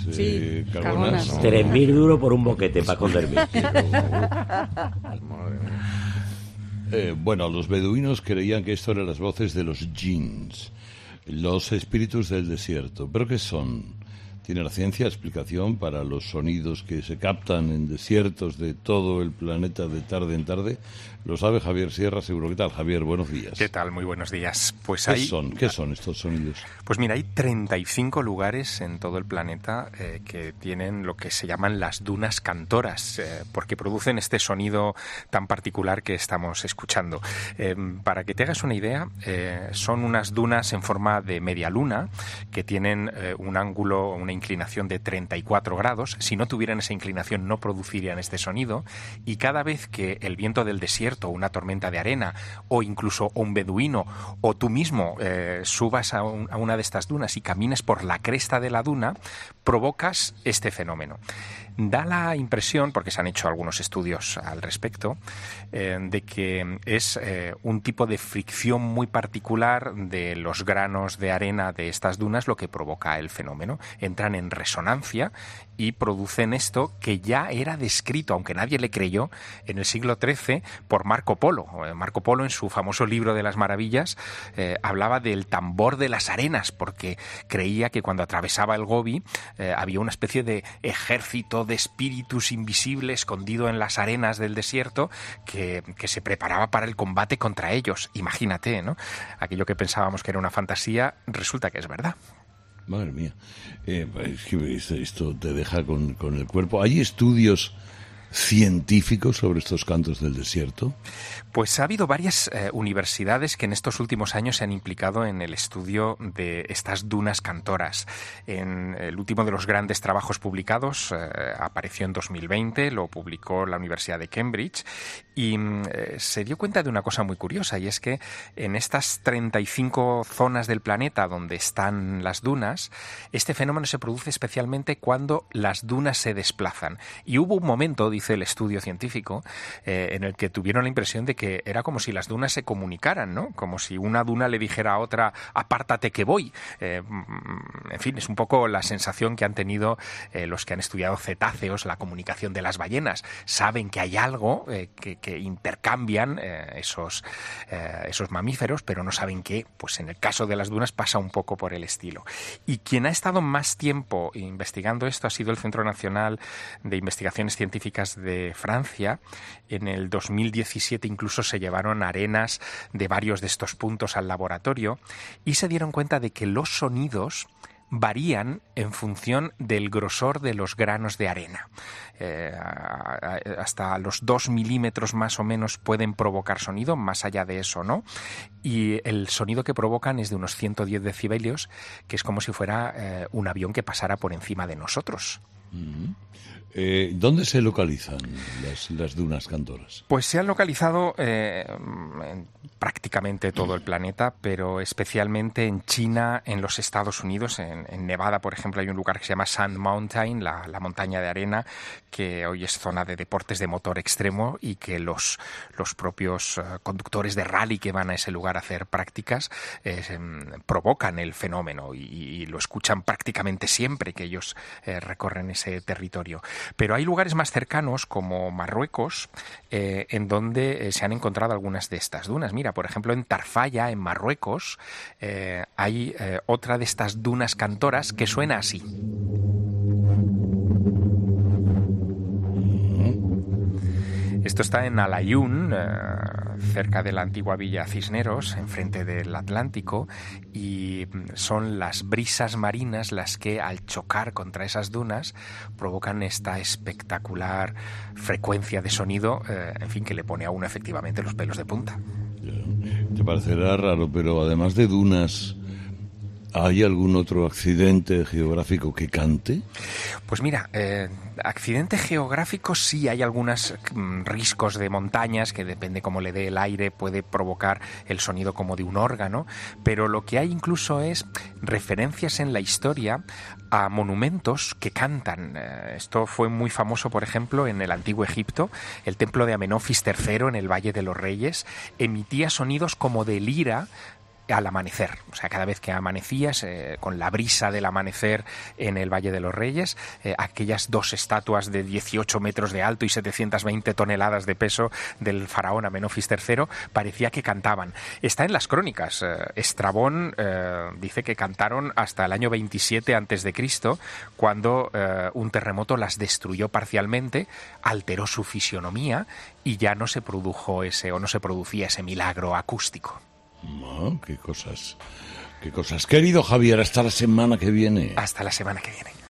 Sí, Carbonas. 3.000 duros por un boquete para esconderme. Bueno, los beduinos creían que esto eran las voces de los jinns, los espíritus del desierto. ¿Pero qué son? ¿Tiene la ciencia explicación para los sonidos que se captan en desiertos de todo el planeta de tarde en tarde? Lo sabe Javier Sierra, seguro. ¿Qué tal, Javier? Buenos días. ¿Qué tal? Muy buenos días. Pues ¿Qué son estos sonidos? Pues mira, hay 35 lugares en todo el planeta que tienen lo que se llaman las dunas cantoras, porque producen este sonido tan particular que estamos escuchando. Para que te hagas una idea, son unas dunas en forma de media luna que tienen un ángulo, una inclinación de 34 grados. Si no tuvieran esa inclinación no producirían este sonido, y cada vez que el viento del desierto, una tormenta de arena o incluso un beduino o tú mismo subas a una de estas dunas y camines por la cresta de la duna, provocas este fenómeno. Da la impresión, porque se han hecho algunos estudios al respecto, de que es un tipo de fricción muy particular de los granos de arena de estas dunas lo que provoca el fenómeno. Entran en resonancia y producen esto que ya era descrito, aunque nadie le creyó, en el siglo XIII por Marco Polo. Marco Polo, en su famoso libro de las maravillas, hablaba del tambor de las arenas, porque creía que cuando atravesaba el Gobi había una especie de ejército de espíritus invisibles escondido en las arenas del desierto que se preparaba para el combate contra ellos. Imagínate, ¿no? Aquello que pensábamos que era una fantasía resulta que es verdad. Madre mía, es que esto te deja con el cuerpo. ¿Hay estudios científicos sobre estos cantos del desierto? Pues ha habido varias universidades que en estos últimos años se han implicado en el estudio de estas dunas cantoras. En el último de los grandes trabajos publicados apareció en 2020, lo publicó la Universidad de Cambridge, y se dio cuenta de una cosa muy curiosa, y es que en estas 35 zonas del planeta donde están las dunas, este fenómeno se produce especialmente cuando las dunas se desplazan. Y hubo un momento, dice el estudio científico, en el que tuvieron la impresión de que era como si las dunas se comunicaran, ¿no? Como si una duna le dijera a otra, apártate que voy. En fin, es un poco la sensación que han tenido los que han estudiado cetáceos, la comunicación de las ballenas. Saben que hay algo que intercambian esos mamíferos, pero no saben qué. Pues en el caso de las dunas pasa un poco por el estilo. Y quien ha estado más tiempo investigando esto ha sido el Centro Nacional de Investigaciones Científicas de Francia. En el 2017 incluso se llevaron arenas de varios de estos puntos al laboratorio y se dieron cuenta de que los sonidos varían en función del grosor de los granos de arena. Hasta los 2 milímetros más o menos pueden provocar sonido, más allá de eso no, y el sonido que provocan es de unos 110 decibelios, que es como si fuera un avión que pasara por encima de nosotros. ¿Dónde se localizan las dunas cantoras? Pues se han localizado en prácticamente todo el planeta, pero especialmente en China, en los Estados Unidos, en Nevada, por ejemplo, hay un lugar que se llama Sand Mountain, la montaña de arena, que hoy es zona de deportes de motor extremo y que los propios conductores de rally que van a ese lugar a hacer prácticas provocan el fenómeno y lo escuchan prácticamente siempre que ellos recorren ese territorio. Pero hay lugares más cercanos, como Marruecos, en donde se han encontrado algunas de estas dunas. Mira, por ejemplo, en Tarfaya, en Marruecos, hay otra de estas dunas cantoras que suena así. Esto está en Alayún, cerca de la antigua villa Cisneros, enfrente del Atlántico, y son las brisas marinas las que, al chocar contra esas dunas, provocan esta espectacular frecuencia de sonido, en fin, que le pone a uno efectivamente los pelos de punta. Te parecerá raro, pero además de dunas, ¿hay algún otro accidente geográfico que cante? Pues mira, accidente geográfico sí, hay algunos riscos de montañas que depende cómo le dé el aire, puede provocar el sonido como de un órgano, pero lo que hay incluso es referencias en la historia a monumentos que cantan. Esto fue muy famoso, por ejemplo, en el antiguo Egipto. El templo de Amenofis III en el Valle de los Reyes emitía sonidos como de lira al amanecer. O sea, cada vez que amanecías, con la brisa del amanecer en el Valle de los Reyes, aquellas 2 estatuas de 18 metros de alto y 720 toneladas de peso del faraón Amenofis III parecía que cantaban. Está en las crónicas. Estrabón dice que cantaron hasta el año 27 a.C., cuando un terremoto las destruyó parcialmente, alteró su fisionomía y ya no se producía ese milagro acústico. Oh, qué cosas. Querido Javier, hasta la semana que viene. Hasta la semana que viene.